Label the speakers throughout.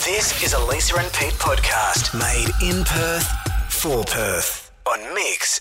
Speaker 1: This is a Lisa and Pete podcast made in Perth for Perth on Mix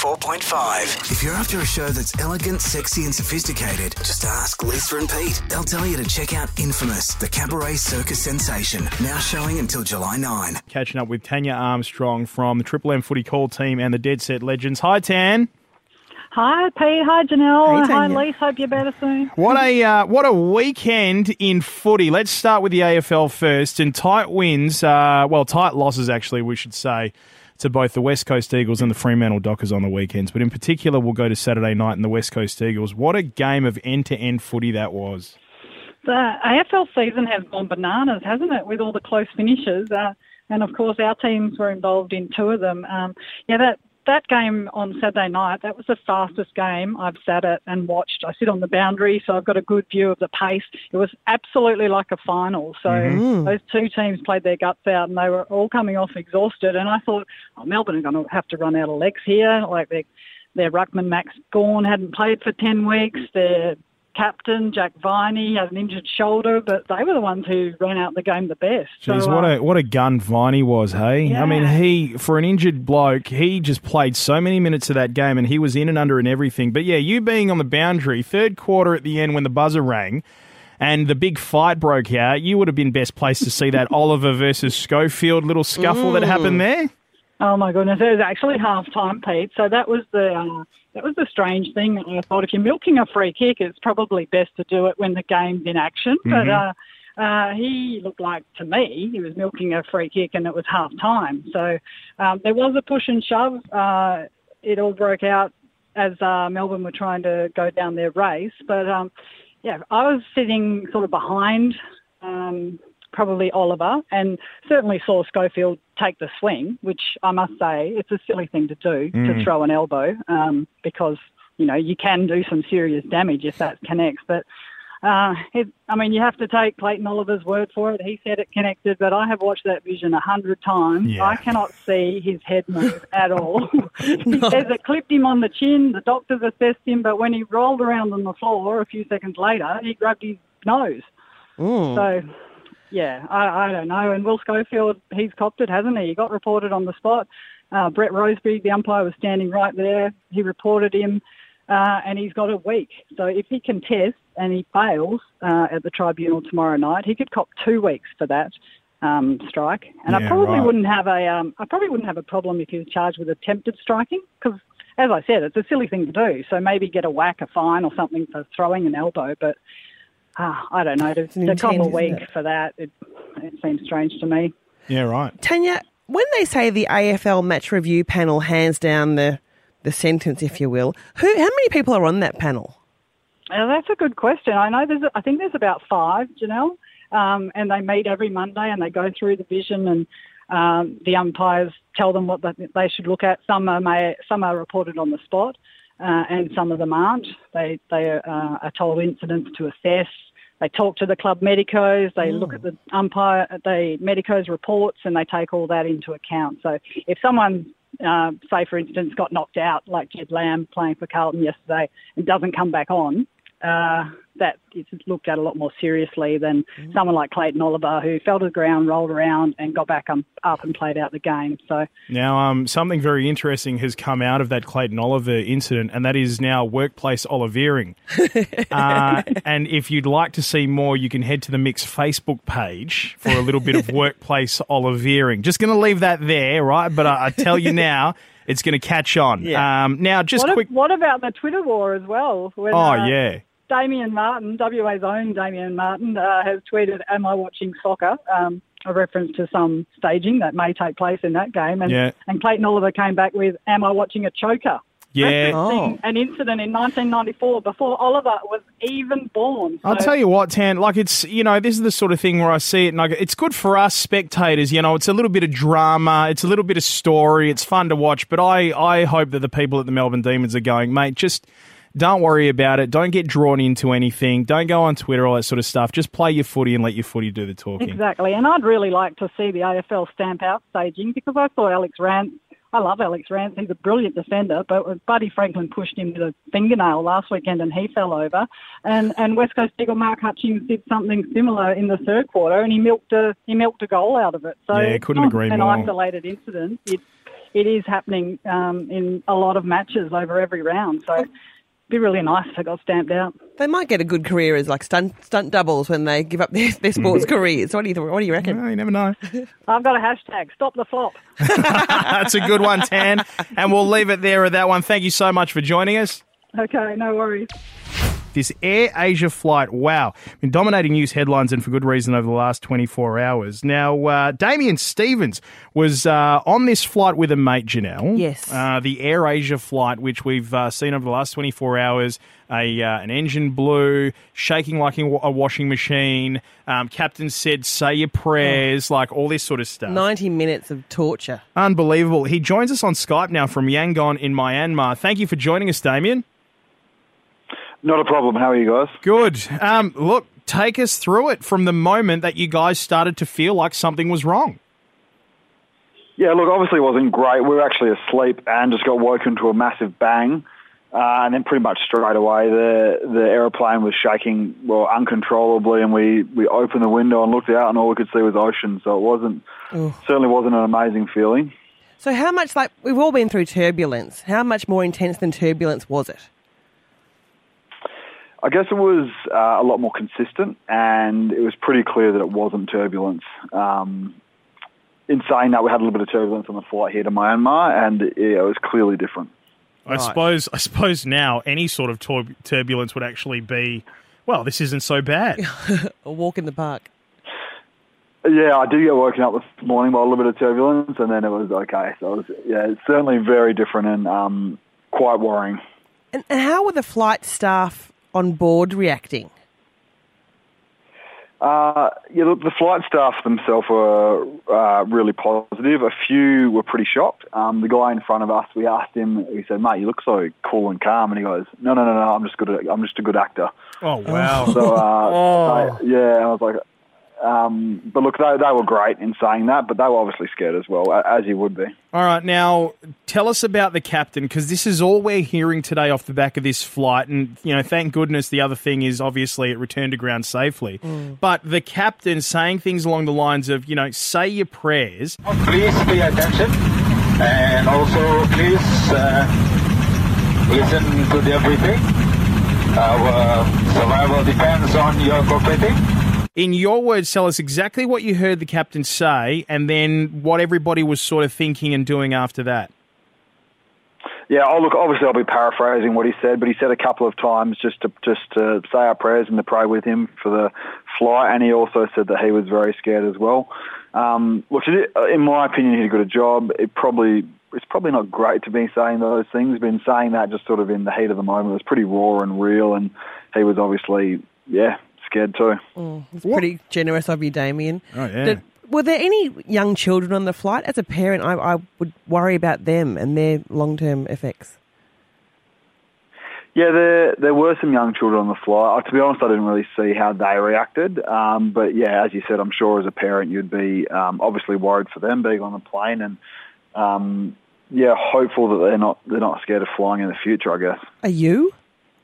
Speaker 1: 94.5. If you're after a show that's elegant, sexy and sophisticated, just ask Lisa and Pete. They'll tell you to check out Infamous, the cabaret circus sensation, now showing until July 9.
Speaker 2: Catching up with Tanya Armstrong from the Triple M Footy Call team and the Dead Set Legends. Hi, Tan.
Speaker 3: Hi, Pete. Hi, Janelle.
Speaker 4: Hey,
Speaker 3: hi,
Speaker 4: Tanya.
Speaker 3: Lise. Hope you're better soon.
Speaker 2: What a weekend in footy. Let's start with the AFL first. And tight wins, tight losses actually, we should say, to both the West Coast Eagles and the Fremantle Dockers on the weekends. But in particular, we'll go to Saturday night and the West Coast Eagles. What a game of end-to-end footy that was.
Speaker 3: The AFL season has gone bananas, hasn't it, with all the close finishes? And, of course, our teams were involved in two of them. That game on Saturday night, that was the fastest game I've sat at and watched. I sit on the boundary, so I've got a good view of the pace. It was absolutely like a final. So those two teams played their guts out and they were all coming off exhausted. And I thought, Melbourne are going to have to run out of legs here. Like their ruckman, Max Gawn, hadn't played for 10 weeks. Their captain, Jack Viney, had an injured shoulder, but they were the ones who ran out the game the best.
Speaker 2: Jeez,
Speaker 3: so,
Speaker 2: what a gun Viney was, hey?
Speaker 3: Yeah.
Speaker 2: I mean, for an injured bloke, he just played so many minutes of that game and he was in and under and everything. But yeah, you being on the boundary, third quarter at the end when the buzzer rang and the big fight broke out, you would have been best placed to see that Oliver versus Schofield little scuffle that happened there.
Speaker 3: Oh my goodness, it was actually half-time, Pete. So that was the strange thing. I thought if you're milking a free kick, it's probably best to do it when the game's in action. But he looked like, to me, he was milking a free kick and it was half-time. So there was a push and shove. It all broke out as Melbourne were trying to go down their race. But, I was sitting sort of behind probably Oliver, and certainly saw Schofield take the swing, which I must say, it's a silly thing to do, to throw an elbow, because, you can do some serious damage if that connects. But, you have to take Clayton Oliver's word for it. He said it connected, but I have watched that vision 100 times.
Speaker 2: Yeah.
Speaker 3: I cannot see his head move at all. He says it clipped him on the chin. The doctors assessed him, but when he rolled around on the floor a few seconds later, he grabbed his nose. So... yeah, I don't know. And Will Schofield, he's copped it, hasn't he? He got reported on the spot. Brett Roseberry, the umpire, was standing right there. He reported him, and he's got a week. So if he contests and he fails at the tribunal tomorrow night, he could cop 2 weeks for that strike. And I probably wouldn't have a problem if he was charged with attempted striking, because, as I said, it's a silly thing to do. So maybe get a whack, a fine or something for throwing an elbow, but... I don't know, to cop a week for that, it seems strange to me.
Speaker 2: Yeah, right.
Speaker 4: Tanya, when they say the AFL match review panel hands down the sentence, if you will, how many people are on that panel?
Speaker 3: That's a good question. I think there's about 5, Janelle, and they meet every Monday and they go through the vision and the umpires tell them what they should look at. Some are reported on the spot. And some of them aren't. They are told incidents to assess. They talk to the club medicos. They look at the medicos reports, and they take all that into account. So if someone, say for instance, got knocked out, like Jed Lamb playing for Carlton yesterday, and doesn't come back on, that is looked at a lot more seriously than someone like Clayton Oliver, who fell to the ground, rolled around and got back up and played out the game. So
Speaker 2: now something very interesting has come out of that Clayton Oliver incident, and that is now workplace Olivering. And if you'd like to see more, you can head to the Mix Facebook page for a little bit of workplace Olivering. Just going to leave that there, right? But I tell you now, it's going to catch on.
Speaker 4: Yeah.
Speaker 2: Now, just
Speaker 3: what about the Twitter war as well? When,
Speaker 2: yeah.
Speaker 3: Damien Martin, WA's own Damien Martin, has tweeted, "Am I watching soccer?" A reference to some staging that may take place in that game. And Clayton Oliver came back with, "Am I watching a choker?"
Speaker 2: Yeah.
Speaker 3: Referencing an incident in 1994 before Oliver was even born.
Speaker 2: I'll tell you what, Tan, this is the sort of thing where I see it and it's good for us spectators, it's a little bit of drama, it's a little bit of story, it's fun to watch, but I hope that the people at the Melbourne Demons are going, mate, just don't worry about it, don't get drawn into anything, don't go on Twitter, all that sort of stuff, just play your footy and let your footy do the talking.
Speaker 3: Exactly, and I'd really like to see the AFL stamp out staging, because I saw Alex Rance I love Alex Rance. He's a brilliant defender, but Buddy Franklin pushed him with a fingernail last weekend and he fell over. And West Coast Eagle Mark Hutchings did something similar in the third quarter, and he milked a goal out of it. So
Speaker 2: Yeah, couldn't agree
Speaker 3: an
Speaker 2: more.
Speaker 3: isolated incident. It is happening in a lot of matches over every round. So it'd be really nice if it got stamped out.
Speaker 4: They might get a good career as like stunt doubles when they give up their sports careers. What do you reckon?
Speaker 2: Well, you never know.
Speaker 3: I've got a hashtag, stop the flop.
Speaker 2: That's a good one, Tan. And we'll leave it there at that one. Thank you so much for joining us.
Speaker 3: Okay, no worries.
Speaker 2: This Air Asia flight, wow, been dominating news headlines and for good reason over the last 24 hours. Now, Damien Stevens was on this flight with a mate, Janelle.
Speaker 4: Yes.
Speaker 2: The Air Asia flight, which we've seen over the last 24 hours, an engine blew, shaking like a washing machine. Captain said, say your prayers, like all this sort of stuff.
Speaker 4: 90 minutes of torture.
Speaker 2: Unbelievable. He joins us on Skype now from Yangon in Myanmar. Thank you for joining us, Damien.
Speaker 5: Not a problem. How are you guys?
Speaker 2: Good. Look, take us through it from the moment that you guys started to feel like something was wrong.
Speaker 5: Yeah, look, obviously it wasn't great. We were actually asleep and just got woken to a massive bang. And then pretty much straight away the aeroplane was shaking, well, uncontrollably, and we opened the window and looked out and all we could see was ocean. So it certainly wasn't an amazing feeling.
Speaker 4: So how much, like, we've all been through turbulence. How much more intense than turbulence was it?
Speaker 5: I guess it was a lot more consistent, and it was pretty clear that it wasn't turbulence. In saying that, we had a little bit of turbulence on the flight here to Myanmar, and it was clearly different.
Speaker 2: I suppose now any sort of turbulence would actually be, well, this isn't so bad.
Speaker 4: A walk in the park.
Speaker 5: Yeah, I did get woken up this morning by a little bit of turbulence, and then it was okay. So it's certainly very different and quite worrying.
Speaker 4: And how were the flight staff on board reacting?
Speaker 5: Look, the flight staff themselves were really positive. A few were pretty shocked. The guy in front of us, we asked him, we said, "Mate, you look so cool and calm," and he goes, "No, I'm just a good actor."
Speaker 2: Oh, wow.
Speaker 5: So, I was like, but look, they were great in saying that, but they were obviously scared as well, as you would be.
Speaker 2: All right, now tell us about the captain, because this is all we're hearing today off the back of this flight, and thank goodness the other thing is obviously it returned to ground safely. But the captain saying things along the lines of, say your prayers.
Speaker 6: Please pay attention, and also please listen to everything. Our survival depends on your cooperating.
Speaker 2: In your words, tell us exactly what you heard the captain say and then what everybody was sort of thinking and doing after that.
Speaker 5: Yeah, obviously I'll be paraphrasing what he said, but he said a couple of times just to say our prayers and to pray with him for the flight, and he also said that he was very scared as well. Which, in my opinion, he did a good job. It's probably not great to be saying those things, but in saying that just sort of in the heat of the moment, it was pretty raw and real, and he was obviously, scared too.
Speaker 4: It's pretty generous of you, Damien.
Speaker 2: Oh, yeah.
Speaker 4: Were there any young children on the flight? As a parent, I would worry about them and their long-term effects.
Speaker 5: Yeah, there were some young children on the flight. To be honest, I didn't really see how they reacted. But yeah, as you said, I'm sure as a parent you'd be obviously worried for them being on the plane, and hopeful that they're not scared of flying in the future, I guess.
Speaker 4: Are you?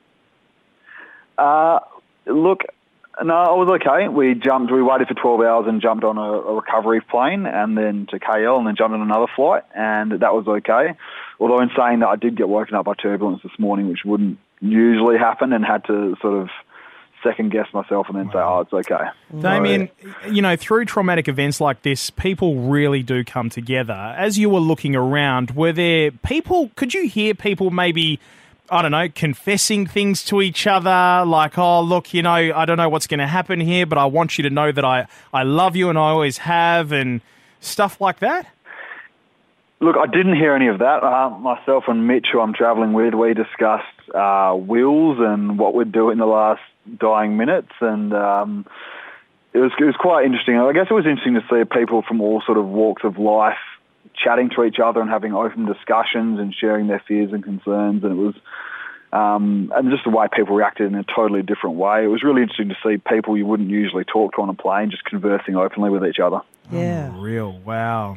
Speaker 5: Look, no, I was okay. We waited for 12 hours and jumped on a recovery plane and then to KL and then jumped on another flight, and that was okay. Although in saying that, I did get woken up by turbulence this morning, which wouldn't usually happen, and had to sort of second-guess myself and then say, it's okay.
Speaker 2: Damien, through traumatic events like this, people really do come together. As you were looking around, were there people, could you hear people maybe, I don't know, confessing things to each other, like, oh, look, I don't know what's going to happen here, but I want you to know that I love you and I always have, and stuff like that?
Speaker 5: Look, I didn't hear any of that. Myself and Mitch, who I'm travelling with, we discussed wills and what we'd do in the last dying minutes, and it was quite interesting. I guess it was interesting to see people from all sort of walks of life chatting to each other and having open discussions and sharing their fears and concerns, and it was and just the way people reacted in a totally different way. It was really interesting to see people you wouldn't usually talk to on a plane just conversing openly with each other.
Speaker 4: Yeah.
Speaker 2: Unreal. Wow.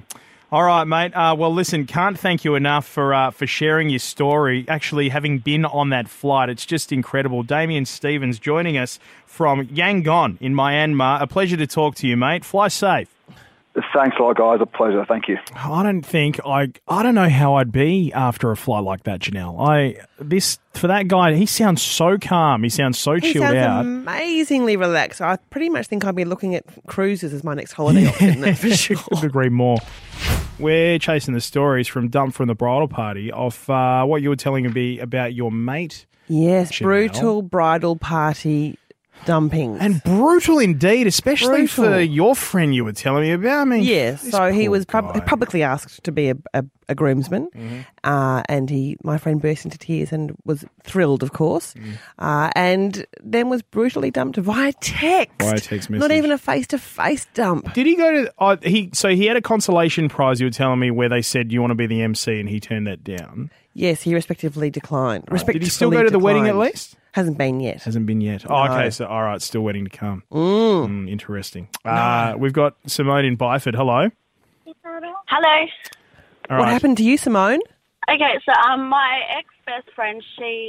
Speaker 2: All right, mate. Well, listen, can't thank you enough for sharing your story. Actually, having been on that flight, it's just incredible. Damien Stevens joining us from Yangon in Myanmar. A pleasure to talk to you, mate. Fly safe.
Speaker 5: Thanks a lot, guys. A pleasure. Thank you.
Speaker 2: I don't know how I'd be after a flight like that, Janelle. For that guy, he sounds so calm. He sounds so chilled out.
Speaker 4: Amazingly relaxed. I pretty much think I'd be looking at cruises as my next holiday option. That's for sure.
Speaker 2: Couldn't agree more. We're chasing the stories from Dump from the Bridal Party of what you were telling me about your mate.
Speaker 4: Yes,
Speaker 2: Janelle.
Speaker 4: brutal bridal party dumping.
Speaker 2: And brutal indeed, especially for your friend you were telling me about. I mean,
Speaker 4: yes, so he was
Speaker 2: guy.
Speaker 4: publicly asked to be a groomsman, and my friend burst into tears and was thrilled, of course, and then was brutally dumped via text.
Speaker 2: Via text message.
Speaker 4: Not even a face-to-face dump.
Speaker 2: Did he go to... So he had a consolation prize, you were telling me, where they said, you want to be the MC, and he turned that down.
Speaker 4: Yes, he respectively declined.
Speaker 2: Did he still go to the wedding at least?
Speaker 4: Hasn't been yet.
Speaker 2: Hasn't been yet.
Speaker 4: No.
Speaker 2: Oh, okay. So, all right, still waiting to come. Interesting. We've got Simone in Byford. Hello.
Speaker 7: Hello.
Speaker 2: All
Speaker 4: What
Speaker 2: right.
Speaker 4: happened to you, Simone?
Speaker 7: Okay, so my ex-best friend,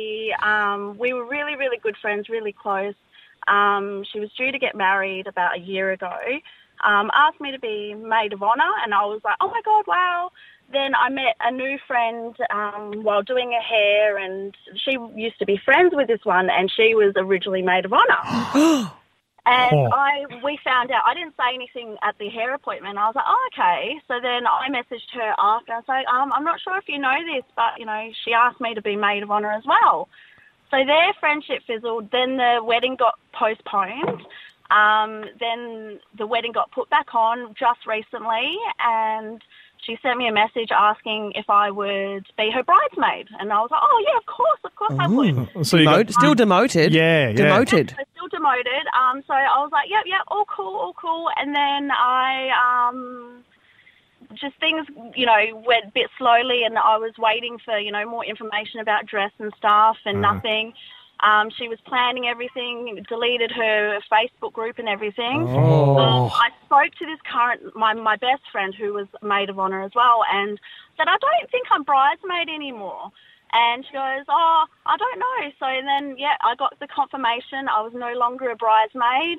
Speaker 7: we were really, really good friends, really close. She was due to get married about a year ago. Asked me to be maid of honour, and I was like, oh my God, wow. Then I met a new friend while doing her hair, and she used to be friends with this one, and she was originally maid of honour. And we found out, I didn't say anything at the hair appointment. I was like, oh, okay. So then I messaged her after and said, I'm not sure if you know this, but, she asked me to be maid of honour as well. So their friendship fizzled. Then the wedding got postponed. Then the wedding got put back on just recently, and she sent me a message asking if I would be her bridesmaid. And I was like, oh, yeah, of course I would.
Speaker 2: So you
Speaker 4: Still demoted.
Speaker 2: Yeah.
Speaker 4: Demoted.
Speaker 7: So still demoted. So I was like, yep, all cool. And then I just things, went a bit slowly, and I was waiting for, more information about dress and stuff, and nothing. She was planning everything, deleted her Facebook group and everything. I spoke to this my best friend who was maid of honour as well, and said, I don't think I'm bridesmaid anymore. And she goes, oh, I don't know. So then, I got the confirmation I was no longer a bridesmaid.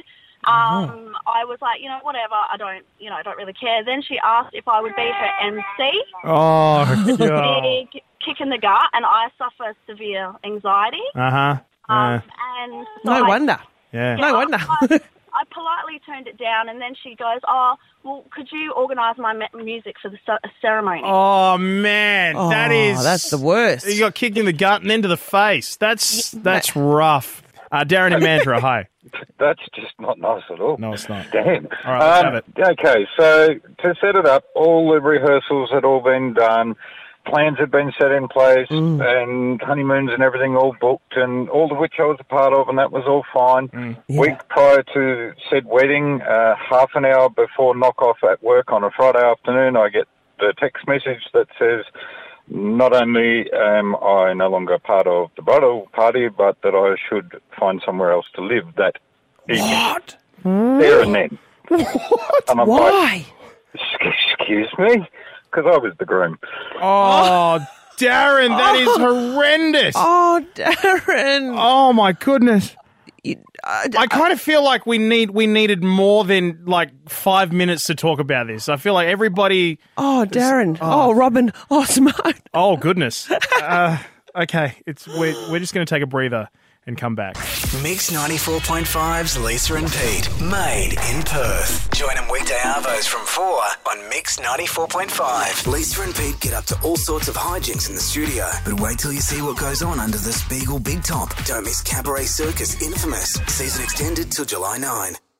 Speaker 7: I was like, whatever, I don't really care. Then she asked if I would be her MC.
Speaker 2: Oh, God.
Speaker 7: Big kick in the gut, and I suffer severe anxiety. And so
Speaker 4: No wonder.
Speaker 2: Yeah.
Speaker 4: No wonder.
Speaker 7: I politely turned it down, and then she goes, oh, well, could you organise my music for the ceremony?
Speaker 2: Oh, man.
Speaker 4: That's the worst.
Speaker 2: You got kicked in the gut and then to the face. That's rough. Darren and Mandra, hi.
Speaker 6: That's just not nice at all.
Speaker 2: No, it's not.
Speaker 6: Damn.
Speaker 2: All right, let's have it.
Speaker 6: Okay, so to set it up, all the rehearsals had all been done. Plans had been set in place, and honeymoons and everything all booked, and all of which I was a part of, and that was all fine. Week prior to said wedding, half an hour before knock-off at work on a Friday afternoon, I get the text message that says, not only am I no longer part of the bridal party, but that I should find somewhere else to live that evening.
Speaker 2: What?
Speaker 6: There and then.
Speaker 2: What?
Speaker 6: And I'm
Speaker 4: Why?
Speaker 6: like, excuse me? Because I was the groom.
Speaker 2: Oh, Darren, that is horrendous.
Speaker 4: Oh, Darren.
Speaker 2: Oh, my goodness.
Speaker 4: I
Speaker 2: kind of feel like we needed more than 5 minutes to talk about this. I feel like everybody...
Speaker 4: Oh, Darren. Oh, Robin. Oh, Simone.
Speaker 2: Oh, goodness. Okay, we're just going to take a breather and come back.
Speaker 1: Mix 94.5's Lisa and Pete, made in Perth. Join them weekday arvos from 4 on Mix 94.5. Lisa and Pete get up to all sorts of hijinks in the studio, but wait till you see what goes on under the Spiegel Big Top. Don't miss Cabaret Circus Infamous, season extended till July 9.